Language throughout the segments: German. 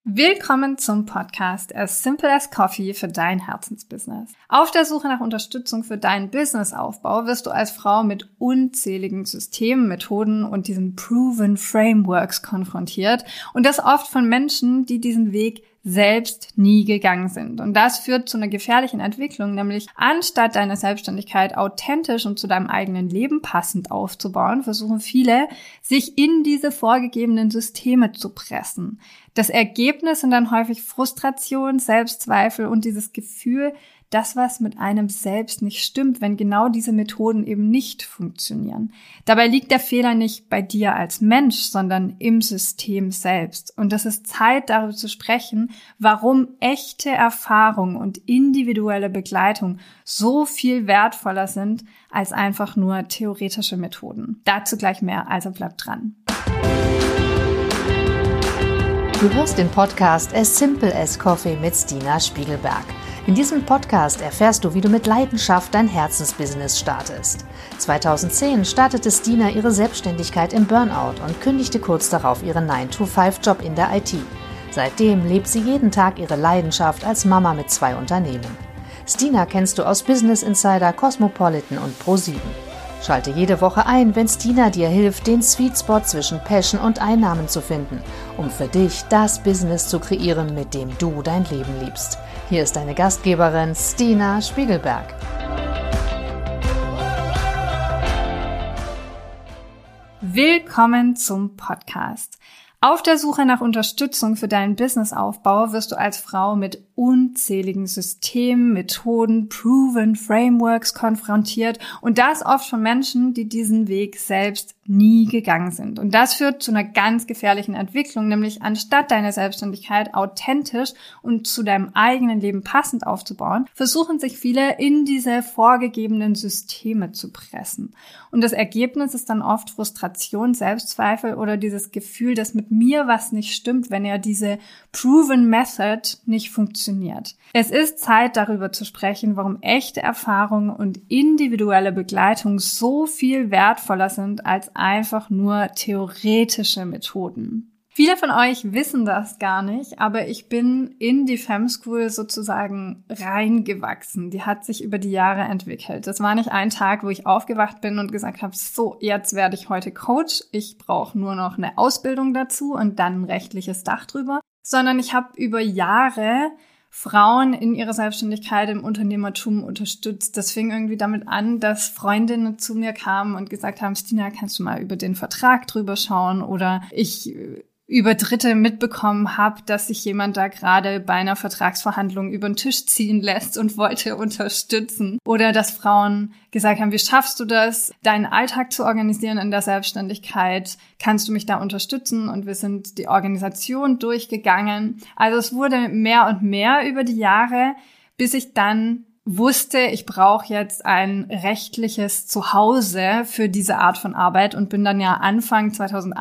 Willkommen zum Podcast As Simple as Coffee für dein Herzensbusiness. Auf der Suche nach Unterstützung für deinen Businessaufbau wirst du als Frau mit unzähligen Systemen, Methoden und diesen Proven Frameworks konfrontiert und das oft von Menschen, die diesen Weg selbst nie gegangen sind. Und das führt zu einer gefährlichen Entwicklung, nämlich anstatt deine Selbstständigkeit authentisch und zu deinem eigenen Leben passend aufzubauen, versuchen viele, sich in diese vorgegebenen Systeme zu pressen. Das Ergebnis sind dann häufig Frustration, Selbstzweifel und dieses Gefühl, dass was mit einem selbst nicht stimmt, wenn genau diese Methoden eben nicht funktionieren. Dabei liegt der Fehler nicht bei dir als Mensch, sondern im System selbst. Und es ist Zeit, darüber zu sprechen, warum echte Erfahrung und individuelle Begleitung so viel wertvoller sind als einfach nur theoretische Methoden. Dazu gleich mehr, also bleib dran. Du hörst den Podcast As Simple as Coffee mit Stina Spiegelberg. In diesem Podcast erfährst du, wie du mit Leidenschaft dein Herzensbusiness startest. 2010 startete Stina ihre Selbstständigkeit im Burnout und kündigte kurz darauf ihren 9-to-5-Job in der IT. Seitdem lebt sie jeden Tag ihre Leidenschaft als Mama mit 2 Unternehmen. Stina kennst du aus Business Insider, Cosmopolitan und Pro7. Schalte jede Woche ein, wenn Stina dir hilft, den Sweet Spot zwischen Passion und Einnahmen zu finden, um für dich das Business zu kreieren, mit dem du dein Leben liebst. Hier ist deine Gastgeberin Stina Spiegelberg. Willkommen zum Podcast. Auf der Suche nach Unterstützung für deinen Businessaufbau wirst du als Frau mit unzähligen Systemen, Methoden, Proven Frameworks konfrontiert und das oft von Menschen, die diesen Weg selbst nie gegangen sind. Und das führt zu einer ganz gefährlichen Entwicklung, nämlich anstatt deine Selbstständigkeit authentisch und zu deinem eigenen Leben passend aufzubauen, versuchen sich viele in diese vorgegebenen Systeme zu pressen. Und das Ergebnis ist dann oft Frustration, Selbstzweifel oder dieses Gefühl, dass mit mir was nicht stimmt, wenn ja diese Proven Method nicht funktioniert. Es ist Zeit, darüber zu sprechen, warum echte Erfahrung und individuelle Begleitung so viel wertvoller sind als einfach nur theoretische Methoden. Viele von euch wissen das gar nicht, aber ich bin in die Fem School sozusagen reingewachsen. Die hat sich über die Jahre entwickelt. Das war nicht ein Tag, wo ich aufgewacht bin und gesagt habe, so, jetzt werde ich heute Coach. Ich brauche nur noch eine Ausbildung dazu und dann ein rechtliches Dach drüber. Sondern ich habe über Jahre Frauen in ihrer Selbstständigkeit im Unternehmertum unterstützt. Das fing irgendwie damit an, dass Freundinnen zu mir kamen und gesagt haben, Stina, kannst du mal über den Vertrag drüber schauen? Oder ich über Dritte mitbekommen habe, dass sich jemand da gerade bei einer Vertragsverhandlung über den Tisch ziehen lässt und wollte unterstützen. Oder dass Frauen gesagt haben, wie schaffst du das, deinen Alltag zu organisieren in der Selbstständigkeit? Kannst du mich da unterstützen? Und wir sind die Organisation durchgegangen. Also es wurde mehr und mehr über die Jahre, bis ich dann wusste, ich brauche jetzt ein rechtliches Zuhause für diese Art von Arbeit und bin dann ja Anfang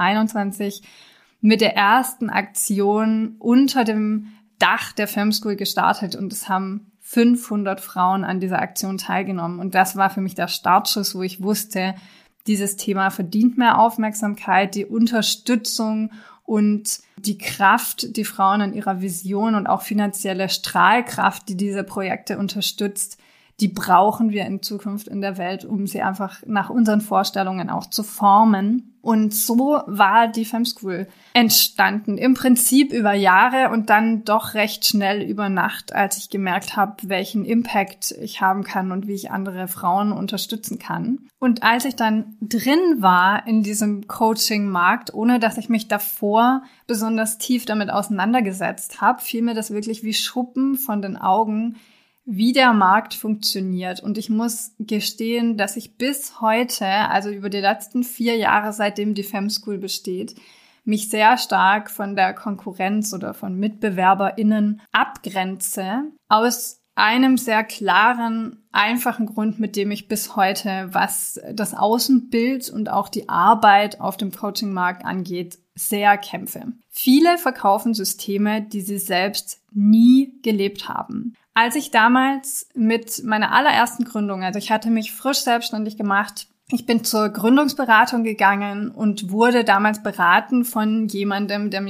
2021 mit der ersten Aktion unter dem Dach der Fem School gestartet und es haben 500 Frauen an dieser Aktion teilgenommen. Und das war für mich der Startschuss, wo ich wusste, dieses Thema verdient mehr Aufmerksamkeit, die Unterstützung und die Kraft, die Frauen an ihrer Vision und auch finanzielle Strahlkraft, die diese Projekte unterstützt, die brauchen wir in Zukunft in der Welt, um sie einfach nach unseren Vorstellungen auch zu formen. Und so war die Fem School entstanden. Im Prinzip über Jahre und dann doch recht schnell über Nacht, als ich gemerkt habe, welchen Impact ich haben kann und wie ich andere Frauen unterstützen kann. Und als ich dann drin war in diesem Coaching-Markt, ohne dass ich mich davor besonders tief damit auseinandergesetzt habe, fiel mir das wirklich wie Schuppen von den Augen, wie der Markt funktioniert. Und ich muss gestehen, dass ich bis heute, also über die letzten 4 Jahre, seitdem die Fem School besteht, mich sehr stark von der Konkurrenz oder von MitbewerberInnen abgrenze. Aus einem sehr klaren, einfachen Grund, mit dem ich bis heute, was das Außenbild und auch die Arbeit auf dem Coaching-Markt angeht, sehr kämpfe. Viele verkaufen Systeme, die sie selbst nie gelebt haben. Als ich damals mit meiner allerersten Gründung, also ich hatte mich frisch selbstständig gemacht, ich bin zur Gründungsberatung gegangen und wurde damals beraten von jemandem, der mir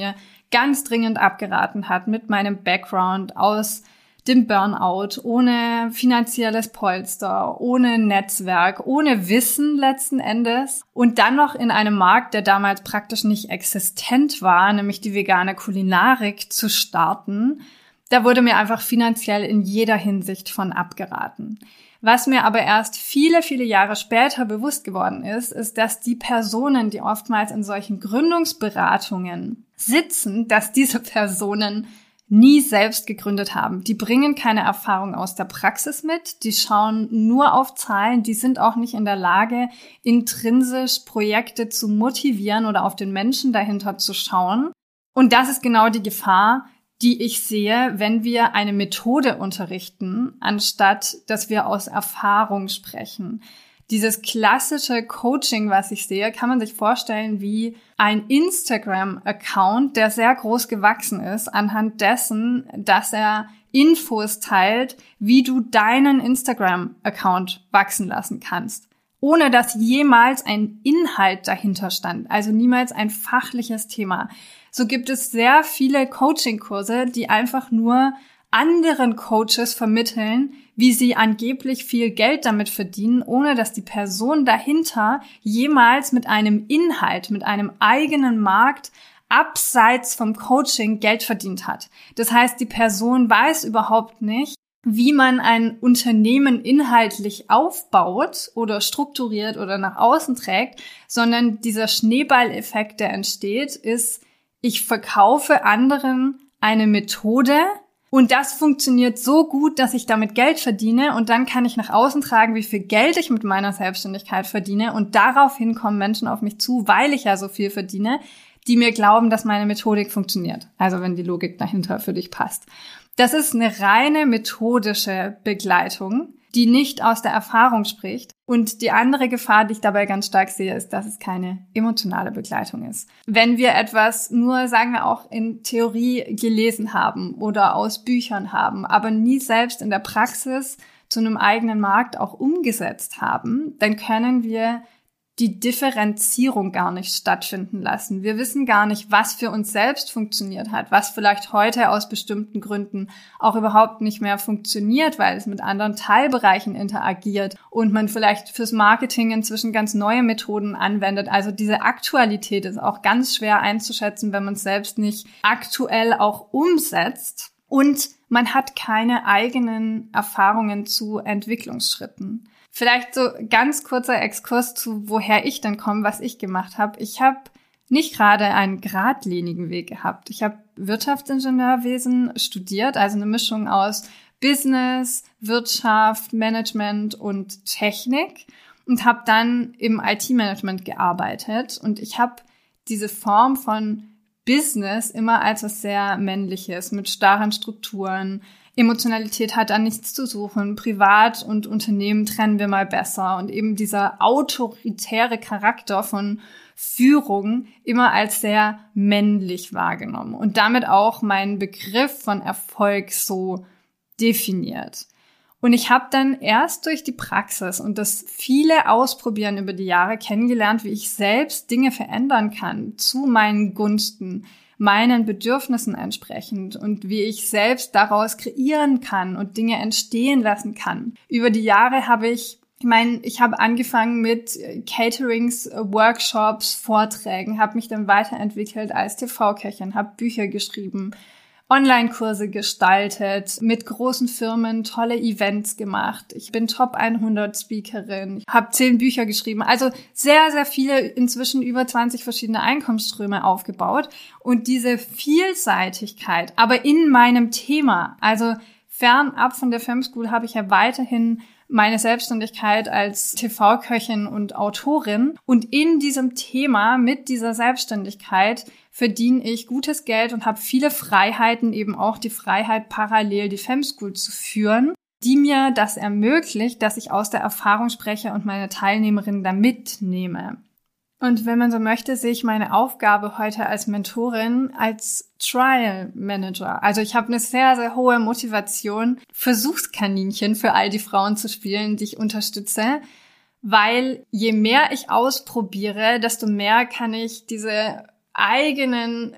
ganz dringend abgeraten hat mit meinem Background aus dem Burnout, ohne finanzielles Polster, ohne Netzwerk, ohne Wissen letzten Endes und dann noch in einem Markt, der damals praktisch nicht existent war, nämlich die vegane Kulinarik zu starten. Da wurde mir einfach finanziell in jeder Hinsicht von abgeraten. Was mir aber erst viele, viele Jahre später bewusst geworden ist, dass die Personen, die oftmals in solchen Gründungsberatungen sitzen, dass diese Personen nie selbst gegründet haben. Die bringen keine Erfahrung aus der Praxis mit, die schauen nur auf Zahlen, die sind auch nicht in der Lage, intrinsisch Projekte zu motivieren oder auf den Menschen dahinter zu schauen. Und das ist genau die Gefahr, die ich sehe, wenn wir eine Methode unterrichten, anstatt dass wir aus Erfahrung sprechen. Dieses klassische Coaching, was ich sehe, kann man sich vorstellen wie ein Instagram-Account, der sehr groß gewachsen ist, anhand dessen, dass er Infos teilt, wie du deinen Instagram-Account wachsen lassen kannst, ohne dass jemals ein Inhalt dahinter stand, also niemals ein fachliches Thema. So gibt es sehr viele Coaching-Kurse, die einfach nur anderen Coaches vermitteln, wie sie angeblich viel Geld damit verdienen, ohne dass die Person dahinter jemals mit einem Inhalt, mit einem eigenen Markt abseits vom Coaching Geld verdient hat. Das heißt, die Person weiß überhaupt nicht, wie man ein Unternehmen inhaltlich aufbaut oder strukturiert oder nach außen trägt, sondern dieser Schneeballeffekt, der entsteht, ist, ich verkaufe anderen eine Methode, und das funktioniert so gut, dass ich damit Geld verdiene und dann kann ich nach außen tragen, wie viel Geld ich mit meiner Selbstständigkeit verdiene und daraufhin kommen Menschen auf mich zu, weil ich ja so viel verdiene, die mir glauben, dass meine Methodik funktioniert. Also wenn die Logik dahinter für dich passt. Das ist eine reine methodische Begleitung, die nicht aus der Erfahrung spricht. Und die andere Gefahr, die ich dabei ganz stark sehe, ist, dass es keine emotionale Begleitung ist. Wenn wir etwas nur, sagen wir auch, in Theorie gelesen haben oder aus Büchern haben, aber nie selbst in der Praxis zu einem eigenen Markt auch umgesetzt haben, dann können wir die Differenzierung gar nicht stattfinden lassen. Wir wissen gar nicht, was für uns selbst funktioniert hat, was vielleicht heute aus bestimmten Gründen auch überhaupt nicht mehr funktioniert, weil es mit anderen Teilbereichen interagiert und man vielleicht fürs Marketing inzwischen ganz neue Methoden anwendet. Also diese Aktualität ist auch ganz schwer einzuschätzen, wenn man es selbst nicht aktuell auch umsetzt. Und man hat keine eigenen Erfahrungen zu Entwicklungsschritten. Vielleicht so ganz kurzer Exkurs zu, woher ich denn komme, was ich gemacht habe. Ich habe nicht gerade einen geradlinigen Weg gehabt. Ich habe Wirtschaftsingenieurwesen studiert, also eine Mischung aus Business, Wirtschaft, Management und Technik und habe dann im IT-Management gearbeitet. Und ich habe diese Form von Business immer als was sehr Männliches, mit starren Strukturen. Emotionalität hat da nichts zu suchen. Privat und Unternehmen trennen wir mal besser. Und eben dieser autoritäre Charakter von Führung immer als sehr männlich wahrgenommen. Und damit auch meinen Begriff von Erfolg so definiert. Und ich habe dann erst durch die Praxis und das viele Ausprobieren über die Jahre kennengelernt, wie ich selbst Dinge verändern kann zu meinen Gunsten, meinen Bedürfnissen entsprechend und wie ich selbst daraus kreieren kann und Dinge entstehen lassen kann. Über die Jahre habe ich habe angefangen mit Caterings, Workshops, Vorträgen, habe mich dann weiterentwickelt als TV-Köchin, habe Bücher geschrieben, Online-Kurse gestaltet, mit großen Firmen tolle Events gemacht. Ich bin Top 100 Speakerin, habe 10 Bücher geschrieben. Also sehr, sehr viele, inzwischen über 20 verschiedene Einkommensströme aufgebaut. Und diese Vielseitigkeit, aber in meinem Thema, also fernab von der Femschool, habe ich ja weiterhin meine Selbstständigkeit als TV-Köchin und Autorin. Und in diesem Thema, mit dieser Selbstständigkeit, verdiene ich gutes Geld und habe viele Freiheiten, eben auch die Freiheit, parallel die Femschool zu führen, die mir das ermöglicht, dass ich aus der Erfahrung spreche und meine Teilnehmerinnen da mitnehme. Und wenn man so möchte, sehe ich meine Aufgabe heute als Mentorin als Trial Manager. Also ich habe eine sehr, sehr hohe Motivation, Versuchskaninchen für all die Frauen zu spielen, die ich unterstütze, weil je mehr ich ausprobiere, desto mehr kann ich diese eigenen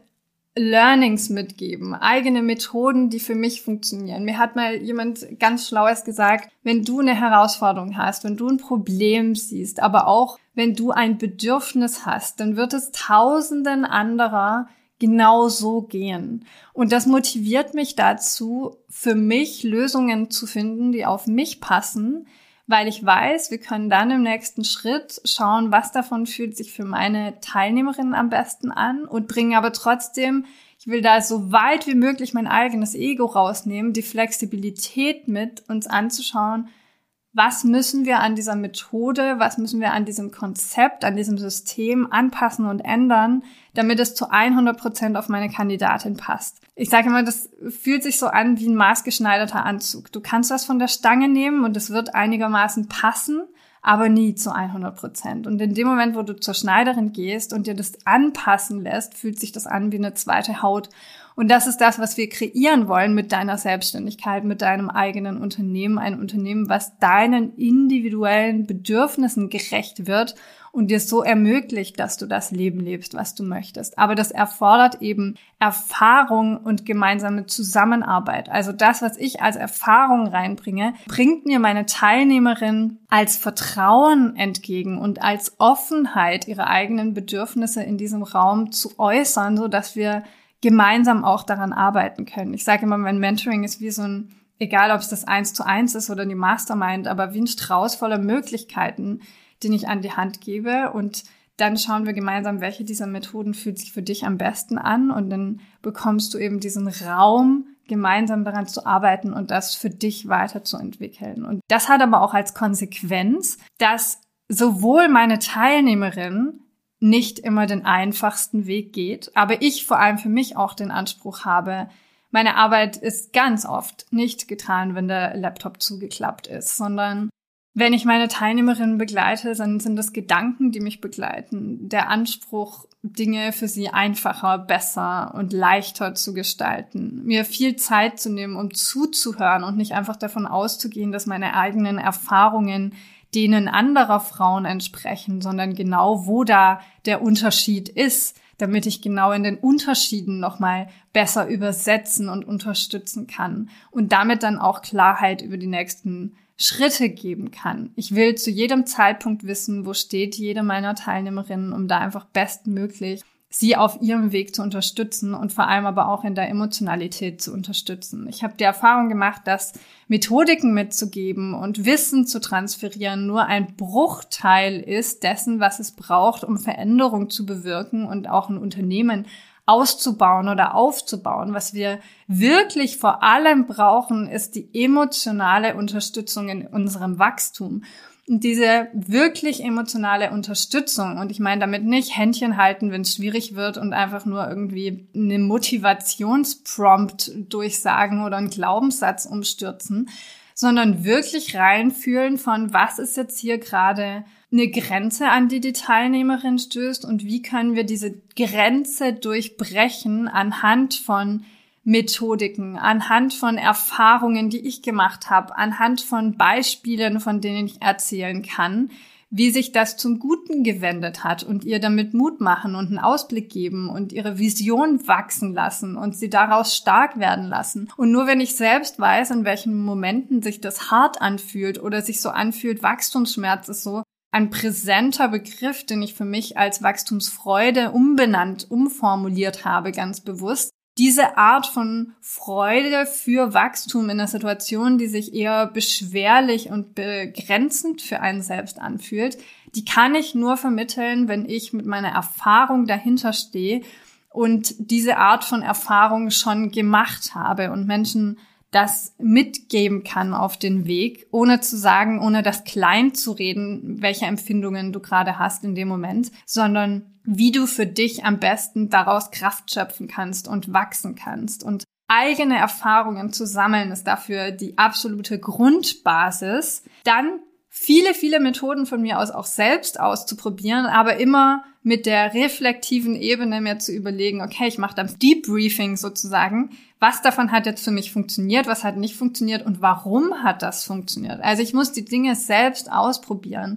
Learnings mitgeben, eigene Methoden, die für mich funktionieren. Mir hat mal jemand ganz Schlaues gesagt, wenn du eine Herausforderung hast, wenn du ein Problem siehst, aber auch wenn du ein Bedürfnis hast, dann wird es Tausenden anderer genau so gehen. Und das motiviert mich dazu, für mich Lösungen zu finden, die auf mich passen, weil ich weiß, wir können dann im nächsten Schritt schauen, was davon fühlt sich für meine Teilnehmerinnen am besten an und bringen aber trotzdem, ich will da so weit wie möglich mein eigenes Ego rausnehmen, die Flexibilität mit, uns anzuschauen, was müssen wir an dieser Methode, was müssen wir an diesem Konzept, an diesem System anpassen und ändern, damit es zu 100% auf meine Kandidatin passt. Ich sage immer, das fühlt sich so an wie ein maßgeschneiderter Anzug. Du kannst das von der Stange nehmen und es wird einigermaßen passen, aber nie zu 100%. Und in dem Moment, wo du zur Schneiderin gehst und dir das anpassen lässt, fühlt sich das an wie eine zweite Haut. Und das ist das, was wir kreieren wollen mit deiner Selbstständigkeit, mit deinem eigenen Unternehmen. Ein Unternehmen, was deinen individuellen Bedürfnissen gerecht wird und dir so ermöglicht, dass du das Leben lebst, was du möchtest. Aber das erfordert eben Erfahrung und gemeinsame Zusammenarbeit. Also das, was ich als Erfahrung reinbringe, bringt mir meine Teilnehmerin als Vertrauen entgegen und als Offenheit, ihre eigenen Bedürfnisse in diesem Raum zu äußern, so dass wir gemeinsam auch daran arbeiten können. Ich sage immer, mein Mentoring ist wie so ein, egal ob es das 1:1 ist oder die Mastermind, aber wie ein Strauß voller Möglichkeiten, den ich an die Hand gebe, und dann schauen wir gemeinsam, welche dieser Methoden fühlt sich für dich am besten an, und dann bekommst du eben diesen Raum, gemeinsam daran zu arbeiten und das für dich weiterzuentwickeln. Und das hat aber auch als Konsequenz, dass sowohl meine Teilnehmerin nicht immer den einfachsten Weg geht, aber ich vor allem für mich auch den Anspruch habe, meine Arbeit ist ganz oft nicht getan, wenn der Laptop zugeklappt ist, sondern wenn ich meine Teilnehmerinnen begleite, dann sind das Gedanken, die mich begleiten, der Anspruch, Dinge für sie einfacher, besser und leichter zu gestalten, mir viel Zeit zu nehmen, um zuzuhören und nicht einfach davon auszugehen, dass meine eigenen Erfahrungen denen anderer Frauen entsprechen, sondern genau, wo da der Unterschied ist, damit ich genau in den Unterschieden nochmal besser übersetzen und unterstützen kann und damit dann auch Klarheit über die nächsten Schritte geben kann. Ich will zu jedem Zeitpunkt wissen, wo steht jede meiner Teilnehmerinnen, um da einfach bestmöglich sie auf ihrem Weg zu unterstützen und vor allem aber auch in der Emotionalität zu unterstützen. Ich habe die Erfahrung gemacht, dass Methodiken mitzugeben und Wissen zu transferieren nur ein Bruchteil ist dessen, was es braucht, um Veränderung zu bewirken und auch ein Unternehmen auszubauen oder aufzubauen. Was wir wirklich vor allem brauchen, ist die emotionale Unterstützung in unserem Wachstum. Und diese wirklich emotionale Unterstützung, und ich meine damit nicht Händchen halten, wenn es schwierig wird und einfach nur irgendwie eine Motivationsprompt durchsagen oder einen Glaubenssatz umstürzen, sondern wirklich reinfühlen von, was ist jetzt hier gerade eine Grenze, an die die Teilnehmerin stößt, und wie können wir diese Grenze durchbrechen anhand von Methodiken, anhand von Erfahrungen, die ich gemacht habe, anhand von Beispielen, von denen ich erzählen kann, wie sich das zum Guten gewendet hat und ihr damit Mut machen und einen Ausblick geben und ihre Vision wachsen lassen und sie daraus stark werden lassen. Und nur wenn ich selbst weiß, in welchen Momenten sich das hart anfühlt oder sich so anfühlt, Wachstumsschmerz ist so ein präsenter Begriff, den ich für mich als Wachstumsfreude umformuliert habe, ganz bewusst. Diese Art von Freude für Wachstum in einer Situation, die sich eher beschwerlich und begrenzend für einen selbst anfühlt, die kann ich nur vermitteln, wenn ich mit meiner Erfahrung dahinter stehe und diese Art von Erfahrung schon gemacht habe und Menschen das mitgeben kann auf den Weg, ohne zu sagen, ohne das klein zu reden, welche Empfindungen du gerade hast in dem Moment, sondern wie du für dich am besten daraus Kraft schöpfen kannst und wachsen kannst. Und eigene Erfahrungen zu sammeln ist dafür die absolute Grundbasis. Dann viele, viele Methoden von mir aus auch selbst auszuprobieren, aber immer mit der reflektiven Ebene mir zu überlegen, okay, ich mache dann Debriefing sozusagen. Was davon hat jetzt für mich funktioniert, was hat nicht funktioniert und warum hat das funktioniert? Also ich muss die Dinge selbst ausprobieren.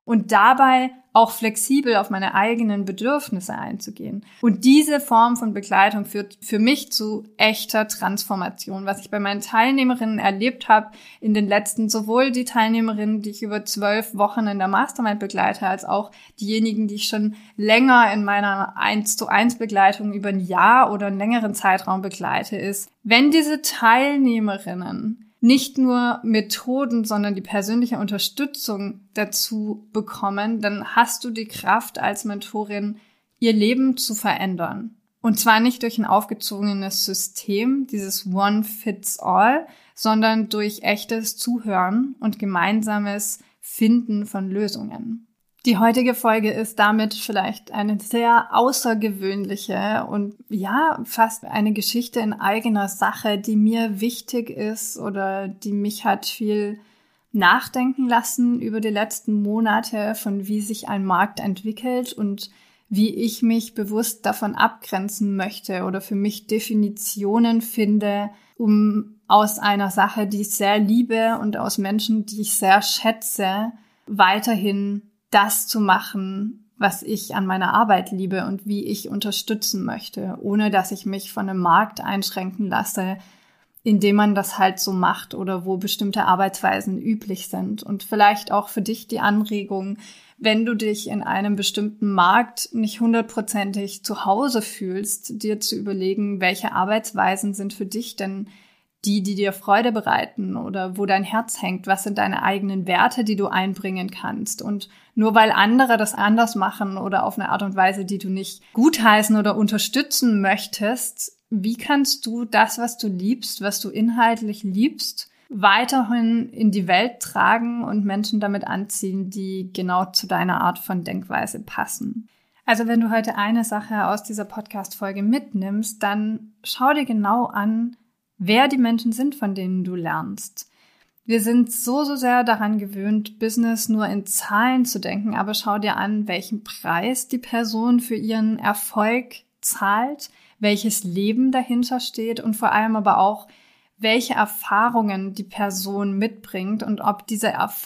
und dabei auch flexibel auf meine eigenen Bedürfnisse einzugehen. Und diese Form von Begleitung führt für mich zu echter Transformation, was ich bei meinen Teilnehmerinnen erlebt habe in den letzten, sowohl die Teilnehmerinnen, die ich über 12 Wochen in der Mastermind begleite, als auch diejenigen, die ich schon länger in meiner 1:1 Begleitung über ein Jahr oder einen längeren Zeitraum begleite, ist, wenn diese Teilnehmerinnen nicht nur Methoden, sondern die persönliche Unterstützung dazu bekommen, dann hast du die Kraft als Mentorin, ihr Leben zu verändern. Und zwar nicht durch ein aufgezwungenes System, dieses One Fits All, sondern durch echtes Zuhören und gemeinsames Finden von Lösungen. Die heutige Folge ist damit vielleicht eine sehr außergewöhnliche und ja, fast eine Geschichte in eigener Sache, die mir wichtig ist oder die mich hat viel nachdenken lassen über die letzten Monate, von wie sich ein Markt entwickelt und wie ich mich bewusst davon abgrenzen möchte oder für mich Definitionen finde, um aus einer Sache, die ich sehr liebe und aus Menschen, die ich sehr schätze, weiterhin das zu machen, was ich an meiner Arbeit liebe und wie ich unterstützen möchte, ohne dass ich mich von einem Markt einschränken lasse, indem man das halt so macht oder wo bestimmte Arbeitsweisen üblich sind. Und vielleicht auch für dich die Anregung, wenn du dich in einem bestimmten Markt nicht 100%ig zu Hause fühlst, dir zu überlegen, welche Arbeitsweisen sind für dich denn die dir Freude bereiten oder wo dein Herz hängt, was sind deine eigenen Werte, die du einbringen kannst. Und nur weil andere das anders machen oder auf eine Art und Weise, die du nicht gutheißen oder unterstützen möchtest, wie kannst du das, was du liebst, was du inhaltlich liebst, weiterhin in die Welt tragen und Menschen damit anziehen, die genau zu deiner Art von Denkweise passen? Also wenn du heute eine Sache aus dieser Podcast-Folge mitnimmst, dann schau dir genau an, wer die Menschen sind, von denen du lernst. Wir sind so sehr daran gewöhnt, Business nur in Zahlen zu denken, aber schau dir an, welchen Preis die Person für ihren Erfolg zahlt, welches Leben dahinter steht und vor allem aber auch, welche Erfahrungen die Person mitbringt und ob diese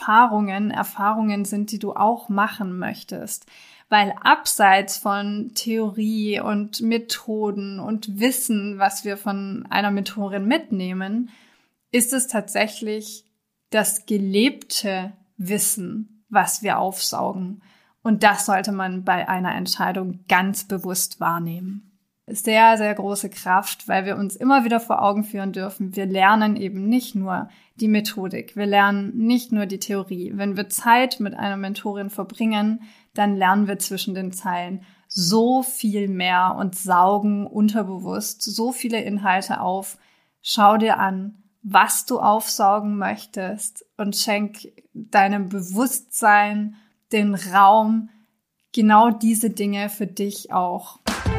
Erfahrungen sind, die du auch machen möchtest. Weil abseits von Theorie und Methoden und Wissen, was wir von einer Mentorin mitnehmen, ist es tatsächlich das gelebte Wissen, was wir aufsaugen. Und das sollte man bei einer Entscheidung ganz bewusst wahrnehmen. Sehr, sehr große Kraft, weil wir uns immer wieder vor Augen führen dürfen. Wir lernen eben nicht nur die Methodik, wir lernen nicht nur die Theorie. Wenn wir Zeit mit einer Mentorin verbringen, dann lernen wir zwischen den Zeilen so viel mehr und saugen unterbewusst so viele Inhalte auf. Schau dir an, was du aufsaugen möchtest und schenk deinem Bewusstsein den Raum, genau diese Dinge für dich auch.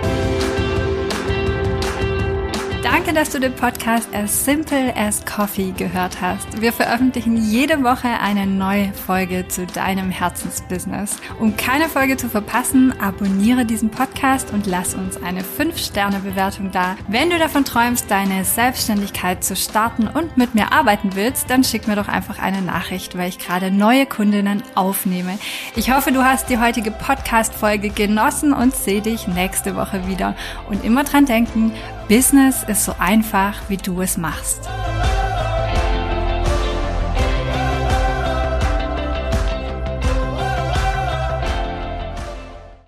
Danke, dass du den Podcast As Simple as Coffee gehört hast. Wir veröffentlichen jede Woche eine neue Folge zu deinem Herzensbusiness. Um keine Folge zu verpassen, abonniere diesen Podcast und lass uns eine 5-Sterne-Bewertung da. Wenn du davon träumst, deine Selbstständigkeit zu starten und mit mir arbeiten willst, dann schick mir doch einfach eine Nachricht, weil ich gerade neue Kundinnen aufnehme. Ich hoffe, du hast die heutige Podcast-Folge genossen und sehe dich nächste Woche wieder. Und immer dran denken, Business ist so einfach, wie du es machst.